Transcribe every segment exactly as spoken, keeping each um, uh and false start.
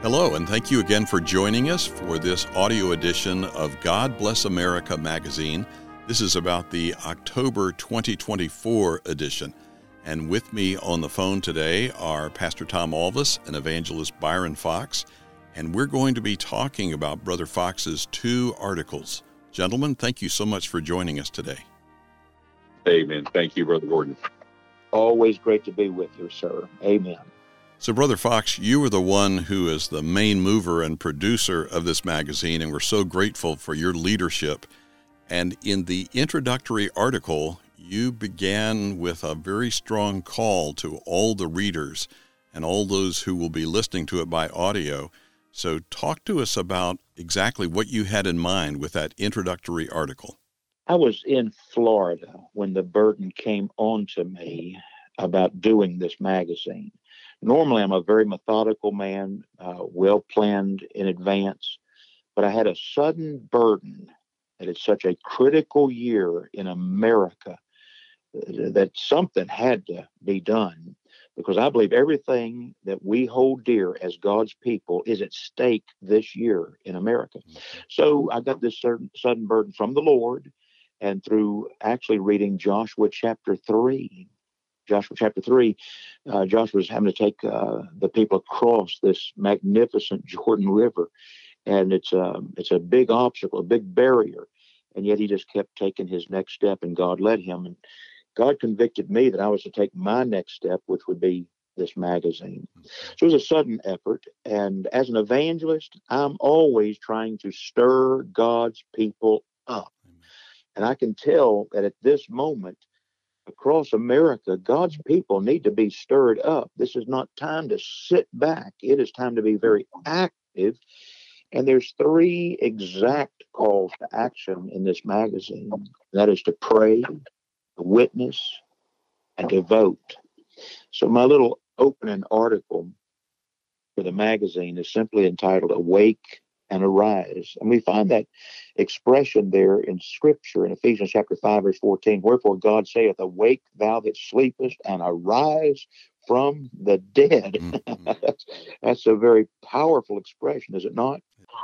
Hello, and thank you again for joining us for this audio edition of God Bless America magazine. This is about the October twenty twenty-four edition. And with me on the phone today are Pastor Tom Alvis and evangelist Byron Fox. And we're going to be talking about Brother Fox's two articles. Gentlemen, thank you so much for joining us today. Amen. Thank you, Brother Gordon. Always great to be with you, sir. Amen. So, Brother Fox, you were the one who is the main mover and producer of this magazine, and we're so grateful for your leadership. And in the introductory article, you began with a very strong call to all the readers and all those who will be listening to it by audio. So talk to us about exactly what you had in mind with that introductory article. I was in Florida when the burden came on to me about doing this magazine. Normally, I'm a very methodical man, uh, well planned in advance, but I had a sudden burden that it's such a critical year in America that something had to be done, because I believe everything that we hold dear as God's people is at stake this year in America. So I got this certain, sudden burden from the Lord, and through actually reading Joshua chapter three. Joshua chapter three, uh, Joshua was having to take uh, the people across this magnificent Jordan River, and it's a, it's a big obstacle, a big barrier, and yet he just kept taking his next step, and God led him, and God convicted me that I was to take my next step, which would be this magazine. So it was a sudden effort, and as an evangelist, I'm always trying to stir God's people up, and I can tell that at this moment, across America, God's people need to be stirred up. This is not time to sit back. It is time to be very active. And there's three exact calls to action in this magazine. That is to pray, to witness, and to vote. So my little opening article for the magazine is simply entitled Awake and Arise. And we find that expression there in Scripture in Ephesians chapter five, verse fourteen. Wherefore God saith, Awake thou that sleepest, and arise from the dead. Mm-hmm. that's, that's a very powerful expression, is it not?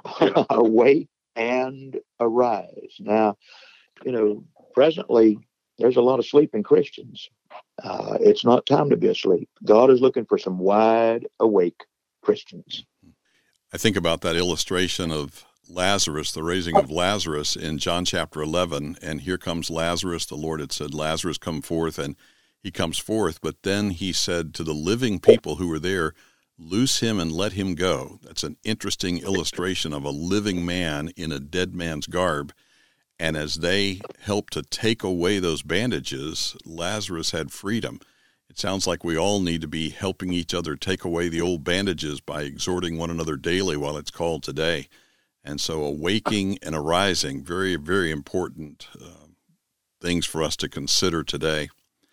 Awake and arise. Now, you know, presently, there's a lot of sleeping Christians. Uh, it's not time to be asleep. God is looking for some wide awake Christians. I think about that illustration of Lazarus, the raising of Lazarus in John chapter eleven, and here comes Lazarus. The Lord had said, Lazarus, come forth, and he comes forth. But then he said to the living people who were there, loose him and let him go. That's an interesting illustration of a living man in a dead man's garb. And as they helped to take away those bandages, Lazarus had freedom. It sounds like we all need to be helping each other take away the old bandages by exhorting one another daily while it's called today. And so awaking and arising, very, very important uh, things for us to consider today.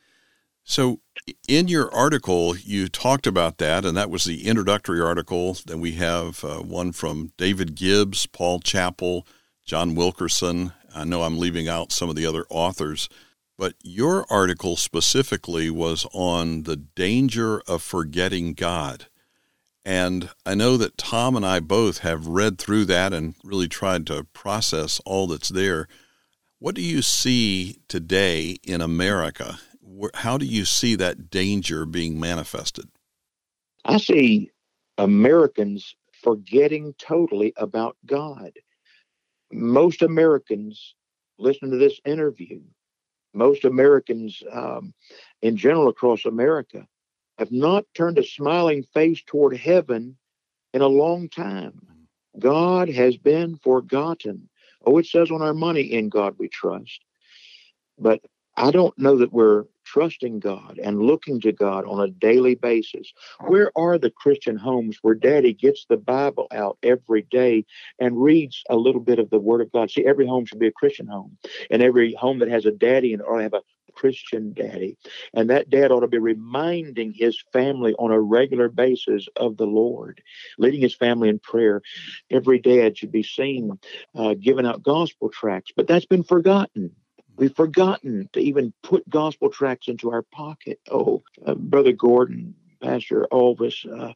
So in your article, you talked about that, and that was the introductory article. Then we have uh, one from David Gibbs, Paul Chappell, John Wilkerson. I know I'm leaving out some of the other authors, but your article specifically was on the danger of forgetting God. And I know that Tom and I both have read through that and really tried to process all that's there. What do you see today in America? How do you see that danger being manifested? I see Americans forgetting totally about God. Most Americans listen to this interview. Most Americans um, in general across America have not turned a smiling face toward heaven in a long time. God has been forgotten. Oh, it says on our money, in God we trust. But I don't know that we're trusting God and looking to God on a daily basis. Where are the Christian homes where Daddy gets the Bible out every day and reads a little bit of the Word of God? See, every home should be a Christian home, and every home that has a daddy in it ought to have a Christian daddy. And that dad ought to be reminding his family on a regular basis of the Lord, leading his family in prayer. Every dad should be seen uh, giving out gospel tracts, but that's been forgotten. We've forgotten to even put gospel tracts into our pocket. Oh, uh, Brother Gordon, Pastor Alvis, uh,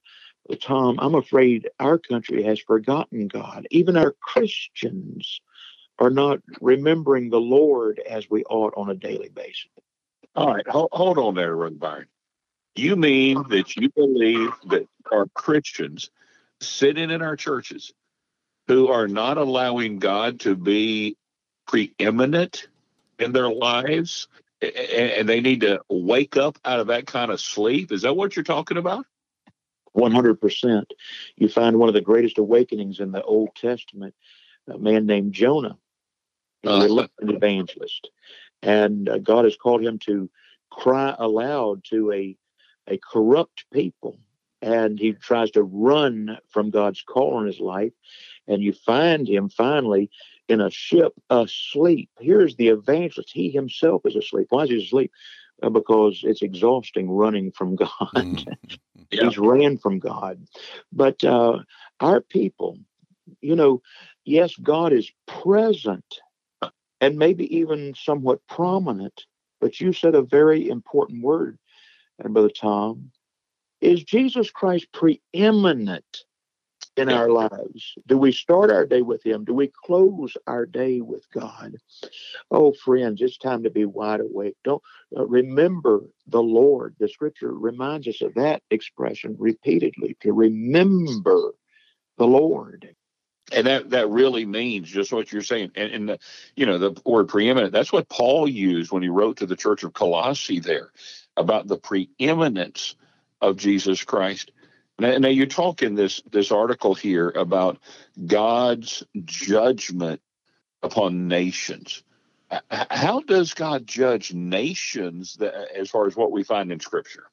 Tom, I'm afraid our country has forgotten God. Even our Christians are not remembering the Lord as we ought on a daily basis. All right, hold, hold on there, Brother Byron. You mean that you believe that our Christians sitting in our churches who are not allowing God to be preeminent in their lives, and they need to wake up out of that kind of sleep? Is that what you're talking about? one hundred percent. You find one of the greatest awakenings in the Old Testament, a man named Jonah, a Uh, reluctant evangelist. And uh, God has called him to cry aloud to a, a corrupt people. And he tries to run from God's call on his life. And you find him finally in a ship asleep. Here's the evangelist. He himself is asleep. Why is he asleep? Uh, because it's exhausting running from God. Mm-hmm. Yeah. He's ran from God. But uh, our people, you know, yes, God is present and maybe even somewhat prominent. But you said a very important word, and Brother Tom. Is Jesus Christ preeminent in our lives? Do we start our day with him? Do we close our day with God? Oh, friends, it's time to be wide awake. Don't uh, remember the Lord. The scripture reminds us of that expression repeatedly, to remember the Lord. And that, that really means just what you're saying. And, and the, you know, the word preeminent, that's what Paul used when he wrote to the church of Colossae there about the preeminence of Jesus Christ. Now, now you talk in this, this article here about God's judgment upon nations. How does God judge nations that, as far as what we find in Scripture?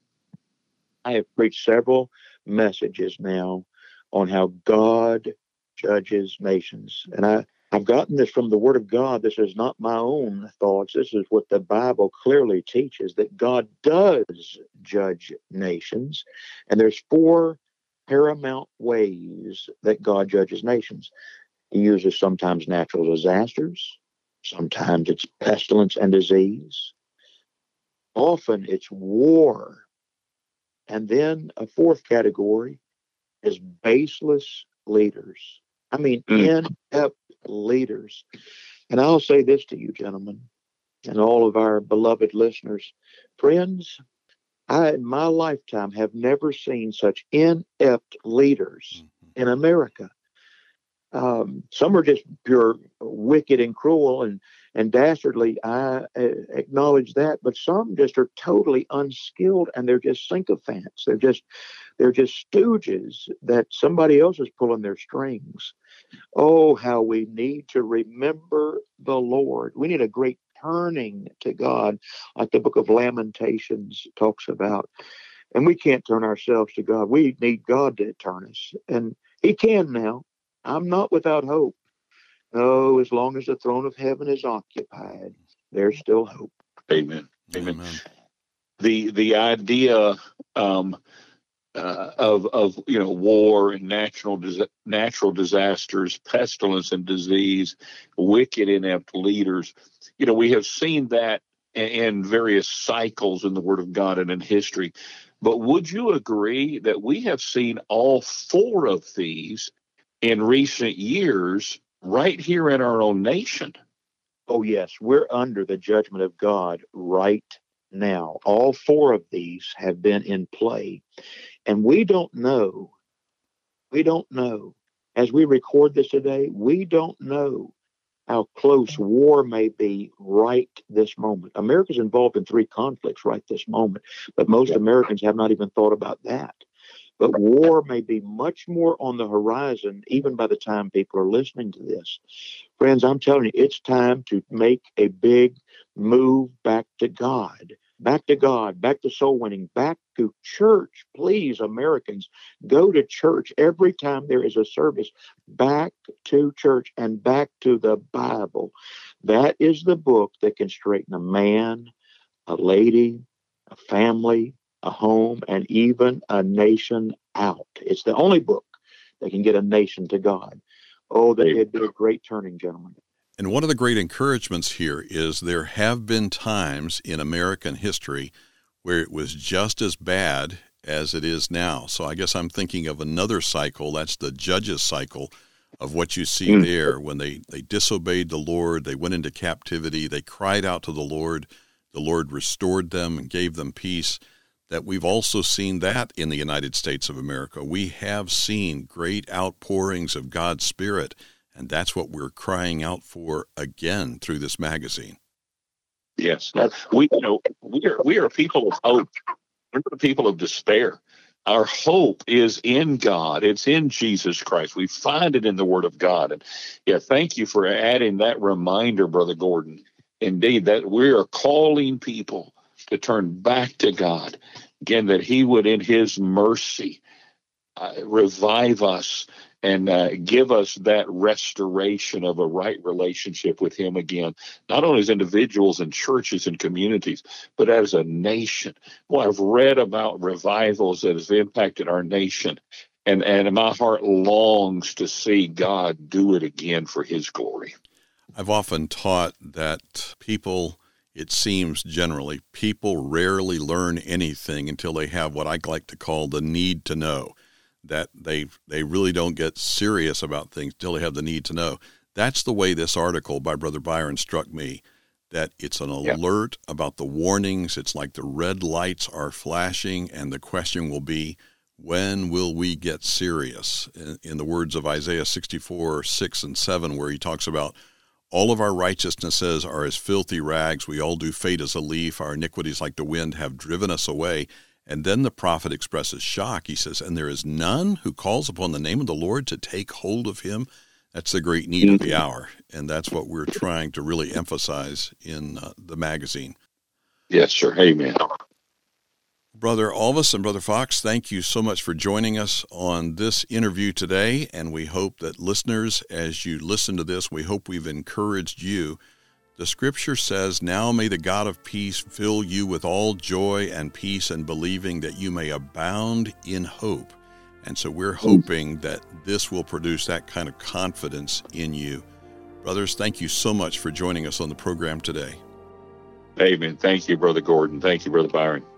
I have preached several messages now on how God judges nations. And I, I've gotten this from the Word of God. This is not my own thoughts. This is what the Bible clearly teaches, that God does judge nations. And there's four paramount ways that God judges nations. He uses sometimes natural disasters. Sometimes it's pestilence and disease. Often it's war. And then a fourth category is baseless leaders. I mean, mm. inept leaders. And I'll say this to you, gentlemen, and all of our beloved listeners. Friends, I, in my lifetime, have never seen such inept leaders mm-hmm. in America. Um, some are just pure wicked and cruel and, and dastardly. I uh, acknowledge that, but some just are totally unskilled, and they're just sycophants. They're just they're just stooges that somebody else is pulling their strings. Oh, how we need to remember the Lord. We need a great turning to God, like the book of Lamentations talks about. And we can't turn ourselves to God. We need God to turn us, and He can now. I'm not without hope. No, as long as the throne of heaven is occupied, there's still hope. Amen. Amen. Amen. The the idea um, uh, of of you know war and natural dis- natural disasters, pestilence and disease, wicked inept leaders. You know, we have seen that in various cycles in the Word of God and in history. But would you agree that we have seen all four of these in recent years, right here in our own nation? Oh, yes. We're under the judgment of God right now. All four of these have been in play. And we don't know, we don't know, as we record this today, we don't know how close war may be right this moment. America's involved in three conflicts right this moment, but most Americans have not even thought about that. But war may be much more on the horizon, even by the time people are listening to this. Friends, I'm telling you, it's time to make a big move back to God. Back to God, back to soul winning, back to church. Please, Americans, go to church every time there is a service. Back to church and back to the Bible. That is the book that can straighten a man, a lady, a family, a home, and even a nation out. It's the only book that can get a nation to God. Oh, that would be a great turning, gentlemen. And one of the great encouragements here is there have been times in American history where it was just as bad as it is now. So I guess I'm thinking of another cycle. That's the Judges cycle of what you see mm. there. When they, they disobeyed the Lord, they went into captivity, they cried out to the Lord, the Lord restored them and gave them peace. That we've also seen that in the United States of America. We have seen great outpourings of God's Spirit, and that's what we're crying out for again through this magazine. Yes, we you know we are we are people of hope. We're the people of despair. Our hope is in God. It's in Jesus Christ. We find it in the Word of God. And yeah, thank you for adding that reminder, Brother Gordon. Indeed, that we are calling people to turn back to God. Again, that He would, in His mercy, uh, revive us and uh, give us that restoration of a right relationship with Him again, not only as individuals and churches and communities, but as a nation. Well, I've read about revivals that have impacted our nation, and, and my heart longs to see God do it again for His glory. I've often taught that people, it seems generally, people rarely learn anything until they have what I like to call the need to know. That they they really don't get serious about things till they have the need to know. That's the way this article by Brother Byron struck me, that it's an alert yep. about the warnings. It's like the red lights are flashing, and the question will be, when will we get serious? In, in the words of Isaiah sixty-four, six and seven, where he talks about, all of our righteousnesses are as filthy rags. We all do fade as a leaf. Our iniquities like the wind have driven us away. And then the prophet expresses shock. He says, and there is none who calls upon the name of the Lord to take hold of him. That's the great need of the hour. And that's what we're trying to really emphasize in uh, the magazine. Yes, sir. Amen. Brother Alvis and Brother Fox, thank you so much for joining us on this interview today. And we hope that listeners, as you listen to this, we hope we've encouraged you. The Scripture says, now may the God of peace fill you with all joy and peace and believing, that you may abound in hope. And so we're hoping that this will produce that kind of confidence in you. Brothers, thank you so much for joining us on the program today. Amen. Thank you, Brother Gordon. Thank you, Brother Byron.